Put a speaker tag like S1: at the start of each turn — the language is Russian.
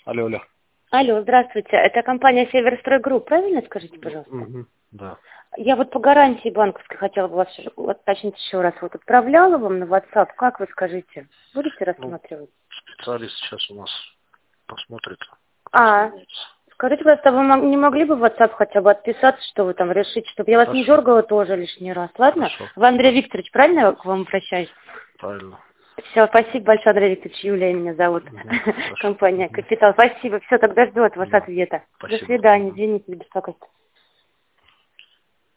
S1: Алло, алло.
S2: Алло, здравствуйте. Это компания Северстрой Групп, правильно скажите, пожалуйста?
S1: Да.
S2: Я вот по гарантии банковской хотела бы вас уточнить еще раз. Вот отправляла вам на WhatsApp, как вы скажите? Будете рассматривать?
S1: Специалист сейчас у нас посмотрит.
S2: Скажите, пожалуйста, вы не могли бы в WhatsApp хотя бы отписаться, что вы там решите, чтобы я вас не дергала тоже лишний раз, ладно?
S1: Хорошо.
S2: Вы Андрей Викторович, правильно я к вам обращаюсь?
S1: Правильно.
S2: Все, спасибо большое, Андрей Викторович. Юлия меня зовут. Компания «Капитал». Спасибо. Все, тогда жду от вас ответа.
S1: Спасибо.
S2: До свидания. Извините за беспокойство.